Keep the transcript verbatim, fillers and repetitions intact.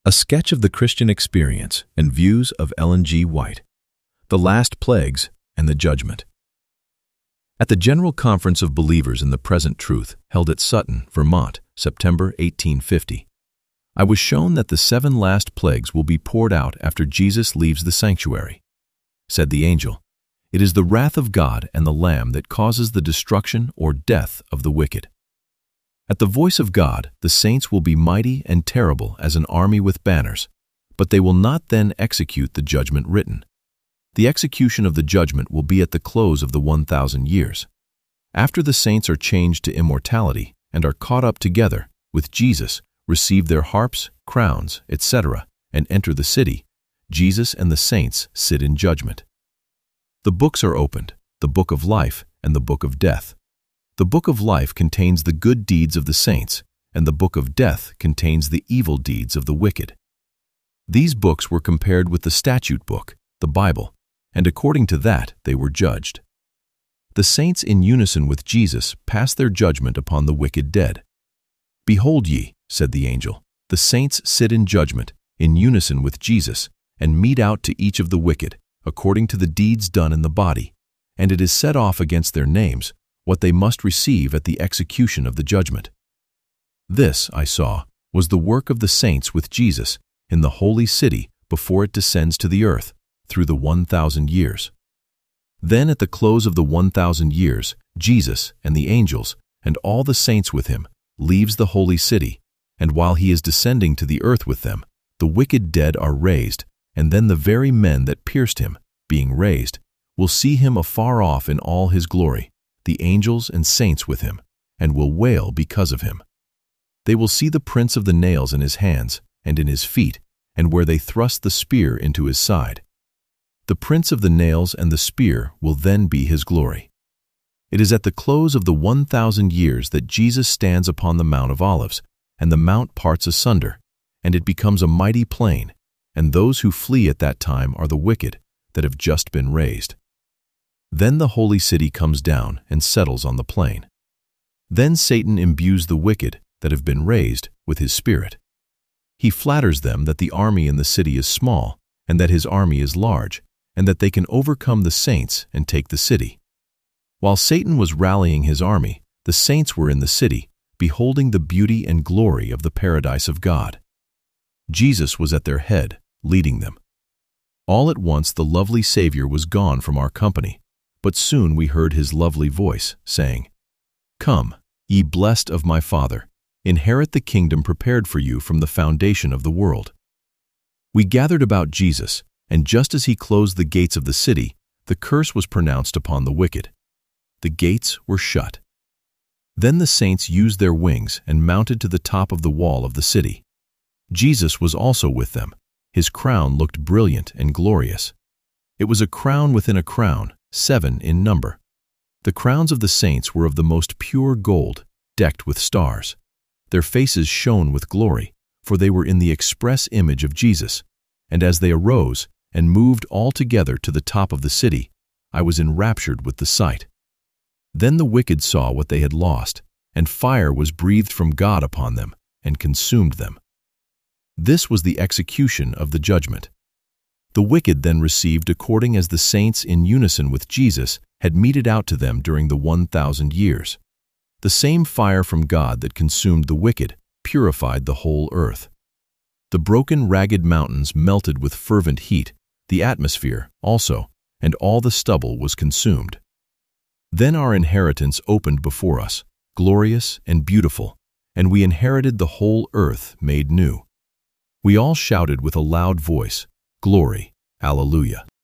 A sketch of the Christian experience and views of Ellen G. White. The Last Plagues and the Judgment. At the General Conference of Believers in the Present Truth, held at Sutton, Vermont, September eighteen fifty, I was shown that the seven last plagues will be poured out after Jesus leaves the sanctuary. Said the angel, "It is the wrath of God and the Lamb that causes the destruction or death of the wicked." At the voice of God, the saints will be mighty and terrible as an army with banners, but they will not then execute the judgment written. The execution of the judgment will be at the close of the one thousand years. After the saints are changed to immortality and are caught up together with Jesus, receive their harps, crowns, et cetera, and enter the city, Jesus and the saints sit in judgment. The books are opened, the book of life and the book of death. The book of life contains the good deeds of the saints, and the book of death contains the evil deeds of the wicked. These books were compared with the statute book, the Bible, and according to that they were judged. The saints in unison with Jesus pass their judgment upon the wicked dead. "Behold ye," said the angel, "the saints sit in judgment, in unison with Jesus, and mete out to each of the wicked, according to the deeds done in the body, and it is set off against their names, what they must receive at the execution of the judgment." This, I saw, was the work of the saints with Jesus in the holy city before it descends to the earth through the one thousand years. Then at the close of the one thousand years, Jesus and the angels and all the saints with him leaves the holy city, and while he is descending to the earth with them, the wicked dead are raised, and then the very men that pierced him, being raised, will see him afar off in all his glory, the angels and saints with him, and will wail because of him. They will see the prints of the nails in his hands and in his feet, and where they thrust the spear into his side. The prints of the nails and the spear will then be his glory. It is at the close of the one thousand years that Jesus stands upon the Mount of Olives, and the mount parts asunder, and it becomes a mighty plain, and those who flee at that time are the wicked that have just been raised. Then the holy city comes down and settles on the plain. Then Satan imbues the wicked that have been raised with his spirit. He flatters them that the army in the city is small, and that his army is large, and that they can overcome the saints and take the city. While Satan was rallying his army, the saints were in the city, beholding the beauty and glory of the paradise of God. Jesus was at their head, leading them. All at once the lovely Savior was gone from our company, but soon we heard his lovely voice, saying, "Come, ye blessed of my Father, inherit the kingdom prepared for you from the foundation of the world." We gathered about Jesus, and just as he closed the gates of the city, the curse was pronounced upon the wicked. The gates were shut. Then the saints used their wings and mounted to the top of the wall of the city. Jesus was also with them. His crown looked brilliant and glorious. It was a crown within a crown, seven in number. The crowns of the saints were of the most pure gold, decked with stars. Their faces shone with glory, for they were in the express image of Jesus. And as they arose and moved all together to the top of the city, I was enraptured with the sight. Then the wicked saw what they had lost, and fire was breathed from God upon them and consumed them. This was the execution of the judgment. The wicked then received according as the saints in unison with Jesus had meted out to them during the one thousand years. The same fire from God that consumed the wicked purified the whole earth. The broken, ragged mountains melted with fervent heat, the atmosphere also, and all the stubble was consumed. Then our inheritance opened before us, glorious and beautiful, and we inherited the whole earth made new. We all shouted with a loud voice, "Glory, Alleluia."